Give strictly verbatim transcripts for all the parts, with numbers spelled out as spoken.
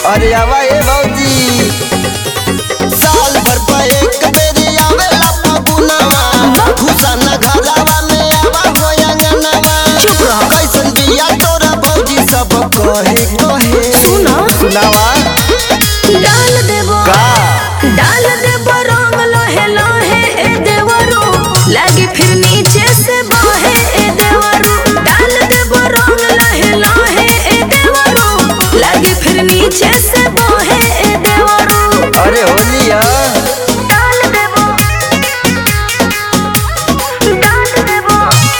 अरे आवा ए भौजी साल भर पे एक बेरी आवेला फगुनवा घुसाना घरवा में आवा हो अंगनवा चुप रह कैसन बिया तोरा भौजी सब कहे कहे सुना सुनावा डाल देबो का डाल देबो रंग लोहे लोहे ए देवरो लागी फिर नीचे से बहे ए देवरो डाल देबो रंग लोहे लोहे ए देवरो लागी फिर नीचे से बहे ए देवरो अरे होलिया डाल देबो डाल देबो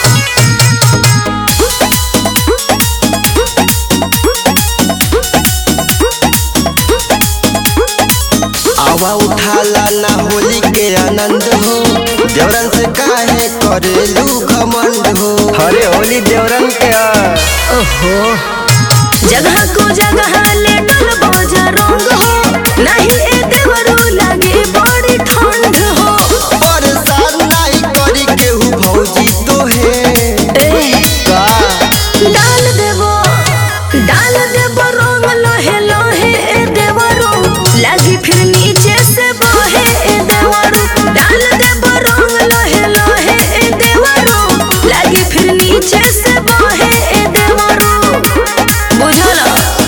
आवा उठाला ना होली के आनंद हो देवरन से काहे करेलू घमंड हो अरे होली देवरन के ओहो जगह को जगह ले डलबो जा रंग हो नहीं ए देवरो लागे बड़ी ठंड हो परेशान नहीं करी केहू भौजी तोहे ए का डाल देबो डाल देबो रंग लोहे लोहे ए देवरो लागी फिर नीचे से बहे ए देवरो डाल देबो रंग लोहे लोहे ए देवरो लागी फिर नीचे से बहे ए देवरो बुझला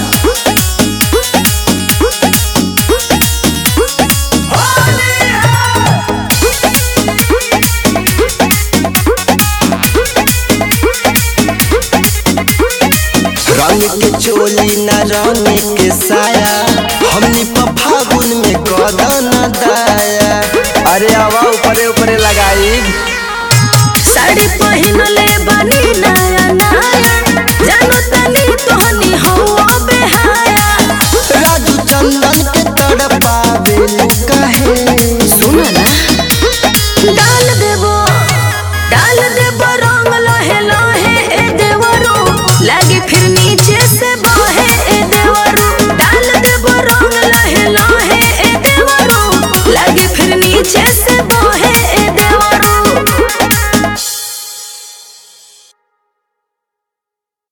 रंग के चोली ना रंग के साया हमनी पर फागुन में कदन दाया अरे आवा ऊपरे ऊपरे लगाई साड़ी पहनले